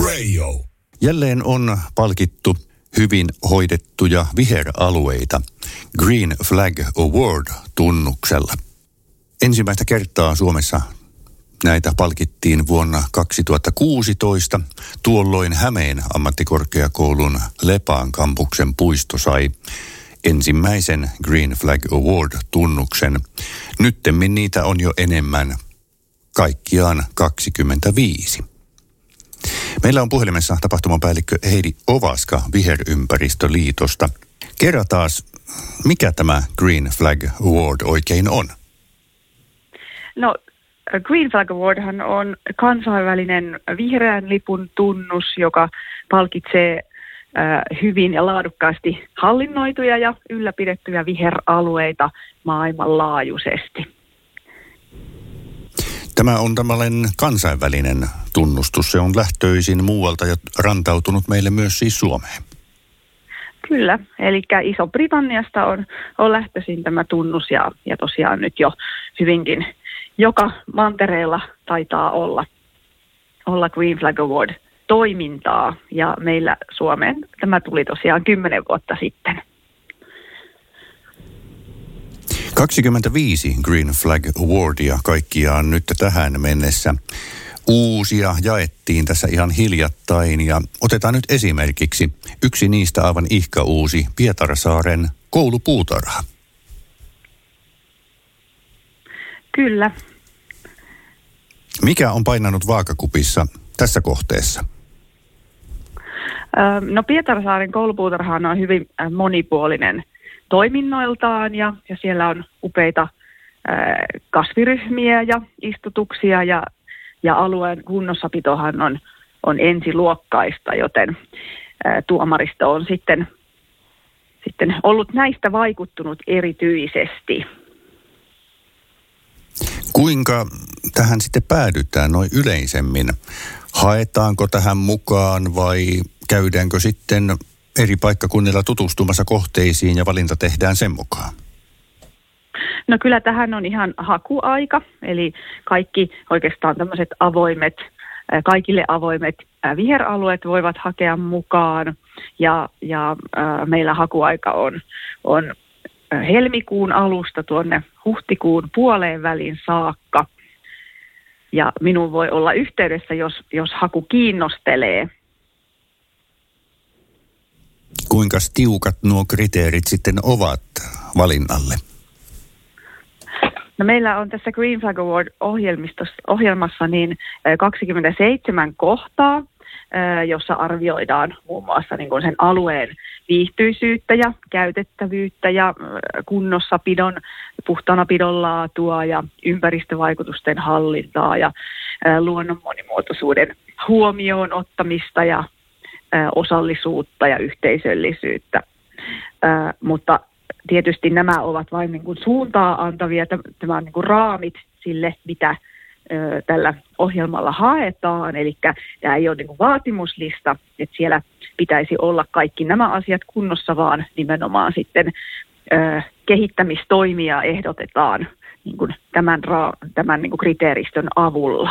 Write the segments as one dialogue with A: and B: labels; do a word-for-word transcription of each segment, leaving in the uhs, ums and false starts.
A: Radio.
B: Jälleen on palkittu hyvin hoidettuja viheralueita Green Flag Award-tunnuksella. Ensimmäistä kertaa Suomessa näitä palkittiin vuonna kaksituhattakuusitoista. Tuolloin Hämeen ammattikorkeakoulun Lepaan kampuksen puisto sai ensimmäisen Green Flag Award-tunnuksen. Nyttemmin niitä on jo enemmän, kaikkiaan kaksikymmentäviisi. Meillä on puhelimessa tapahtumapäällikkö Heidi Ovaska Viherympäristöliitosta. Kerro taas, mikä tämä Green Flag Award oikein on?
C: No, Green Flag Awardhan on kansainvälinen vihreän lipun tunnus, joka palkitsee äh, hyvin ja laadukkaasti hallinnoituja ja ylläpidettyjä viheralueita maailmanlaajuisesti.
B: Tämä on tämmöinen kansainvälinen tunnustus. Se on lähtöisin muualta ja rantautunut meille myös siis Suomeen.
C: Kyllä, eli Iso-Britanniasta on, on lähtöisin tämä tunnus ja, ja tosiaan nyt jo hyvinkin joka mantereella taitaa olla, olla Green Flag Award toimintaa ja meillä Suomeen tämä tuli tosiaan kymmenen vuotta sitten.
B: kaksikymmentäviisi Green Flag Awardia kaikkiaan nyt tähän mennessä. Uusia jaettiin tässä ihan hiljattain ja otetaan nyt esimerkiksi yksi niistä aivan ihka uusi Pietarsaaren koulupuutarha.
C: Kyllä.
B: Mikä on painanut vaakakupissa tässä kohteessa?
C: No Pietarsaaren koulupuutarha on hyvin monipuolinen toiminnoiltaan ja, ja siellä on upeita ää, kasviryhmiä ja istutuksia ja, ja alueen kunnossapitohan on, on ensiluokkaista, joten ää, tuomaristo on sitten, sitten ollut näistä vaikuttunut erityisesti.
B: Kuinka tähän sitten päädytään noin yleisemmin? Haetaanko tähän mukaan vai käydäänkö sitten eri paikkakunnilla tutustumassa kohteisiin ja valinta tehdään sen mukaan?
C: No kyllä tähän on ihan hakuaika, eli kaikki oikeastaan tämmöiset avoimet, kaikille avoimet viheralueet voivat hakea mukaan ja, ja äh, meillä hakuaika on, on helmikuun alusta tuonne huhtikuun puoleen väliin saakka. Ja minun voi olla yhteydessä, jos, jos haku kiinnostelee.
B: Kuinka tiukat nuo kriteerit sitten ovat valinnalle?
C: No meillä on tässä Green Flag Award-ohjelmassa niin kaksikymmentäseitsemän kohtaa, jossa arvioidaan muun muassa niin kuin sen alueen viihtyisyyttä ja käytettävyyttä ja kunnossapidon, puhtaanapidon laatua ja ympäristövaikutusten hallintaa ja luonnon monimuotoisuuden huomioon ottamista ja osallisuutta ja yhteisöllisyyttä. Mutta tietysti nämä ovat vain niin kuin suuntaa antavia, tämä on niin kuin raamit sille, mitä tällä ohjelmalla haetaan, eli tämä ei ole niin kuin vaatimuslista, että siellä pitäisi olla kaikki nämä asiat kunnossa, vaan nimenomaan sitten ö, kehittämistoimia ehdotetaan niin kuin tämän, ra- tämän niin kuin kriteeristön avulla.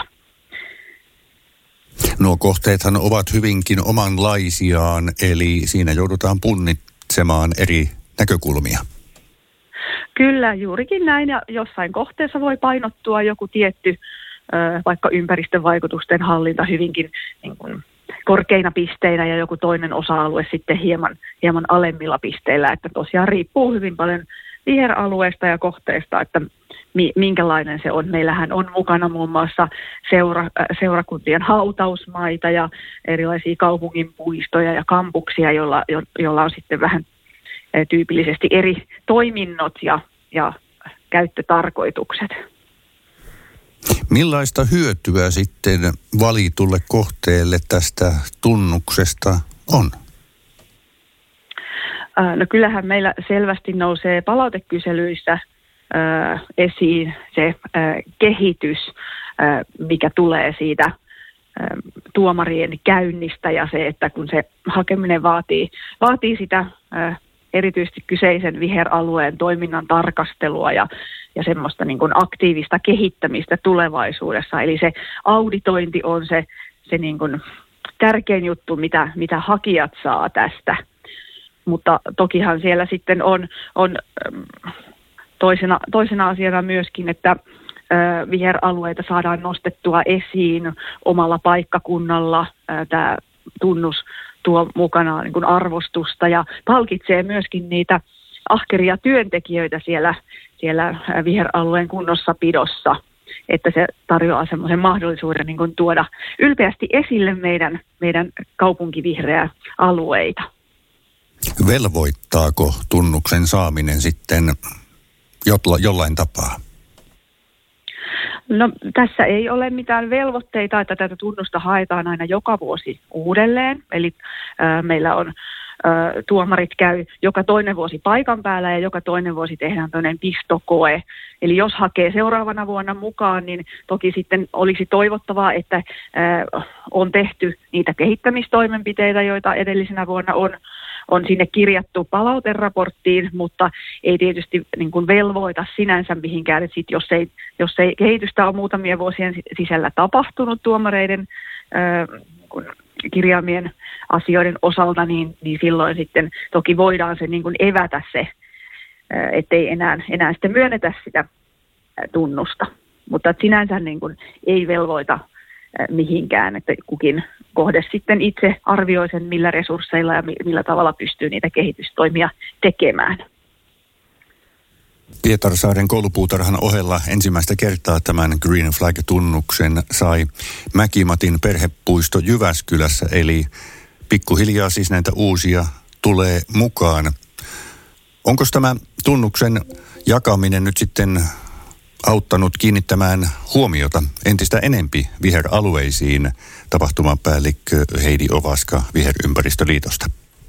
B: Nuo kohteethan ovat hyvinkin omanlaisiaan, eli siinä joudutaan punnitsemaan eri näkökulmia.
C: Kyllä, juurikin näin, ja jossain kohteessa voi painottua joku tietty vaikka ympäristövaikutusten hallinta hyvinkin niin kuin korkeina pisteinä ja joku toinen osa-alue sitten hieman, hieman alemmilla pisteillä, että tosiaan riippuu hyvin paljon viheralueesta ja kohteesta, että mi, minkälainen se on. Meillähän on mukana muun muassa seura, seurakuntien hautausmaita ja erilaisia kaupunginpuistoja ja kampuksia, joilla, jo, joilla on sitten vähän tyypillisesti eri toiminnot ja, ja käyttötarkoitukset.
B: Millaista hyötyä sitten valitulle kohteelle tästä tunnuksesta on?
C: No kyllähän meillä selvästi nousee palautekyselyissä äh, esiin se äh, kehitys, äh, mikä tulee siitä äh, tuomarien käynnistä ja se, että kun se hakeminen vaatii, vaatii sitä äh, erityisesti kyseisen viheralueen toiminnan tarkastelua ja, ja semmoista niin kuin aktiivista kehittämistä tulevaisuudessa. Eli se auditointi on se, se niin kuin tärkein juttu, mitä, mitä hakijat saa tästä. Mutta tokihan siellä sitten on, on toisena, toisena asiana myöskin, että viheralueita saadaan nostettua esiin omalla paikkakunnalla. Tämä tunnus tuo mukanaan niin kuin arvostusta ja palkitsee myöskin niitä ahkeria työntekijöitä siellä, siellä viheralueen kunnossapidossa, että se tarjoaa semmoisen mahdollisuuden niin kuin tuoda ylpeästi esille meidän, meidän kaupunkivihreää alueita.
B: Velvoittaako tunnuksen saaminen sitten jollain tapaa?
C: No tässä ei ole mitään velvoitteita, että tätä tunnusta haetaan aina joka vuosi uudelleen. Eli äh, meillä on äh, tuomarit käy joka toinen vuosi paikan päällä ja joka toinen vuosi tehdään toinen pistokoe. Eli jos hakee seuraavana vuonna mukaan, niin toki sitten olisi toivottavaa, että äh, on tehty niitä kehittämistoimenpiteitä, joita edellisenä vuonna on. on sinne kirjattu palauteraporttiin, mutta ei tietysti niin kuin velvoita sinänsä mihinkään, että sit jos, ei, jos ei kehitystä on muutamia vuosien sisällä tapahtunut tuomareiden äh, kirjaamien asioiden osalta, niin, niin silloin sitten toki voidaan se niin kuin evätä se, äh, ettei enää, enää sitten myönnetä sitä äh, tunnusta. Mutta sinänsä niin kuin ei velvoita mihinkään, että kukin kohde sitten itse arvioi sen, millä resursseilla ja millä tavalla pystyy niitä kehitystoimia tekemään.
B: Pietarsaaren koulupuutarhan ohella ensimmäistä kertaa tämän Green Flag-tunnuksen sai Mäkimatin perhepuisto Jyväskylässä, eli pikkuhiljaa siis näitä uusia tulee mukaan. Onko tämä tunnuksen jakaminen nyt sitten auttanut kiinnittämään huomiota entistä enempi viheralueisiin, tapahtumapäällikkö Heidi Ovaska Viherympäristöliitosta?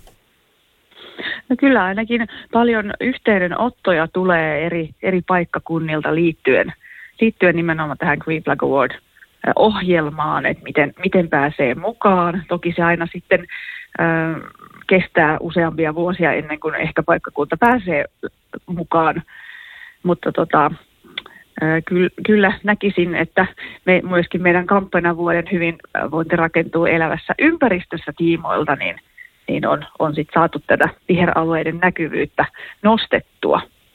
C: No kyllä ainakin paljon yhteydenottoja tulee eri, eri paikkakunnilta liittyen, liittyen nimenomaan tähän Green Flag Award-ohjelmaan, että miten, miten pääsee mukaan. Toki se aina sitten äh, kestää useampia vuosia ennen kuin ehkä paikkakunta pääsee mukaan, mutta tota, kyllä näkisin, että me, myöskin meidän kampanjavuoden hyvinvointi rakentuu elävässä ympäristössä tiimoilta, niin, niin on, on sit saatu tätä viheralueiden näkyvyyttä nostettua.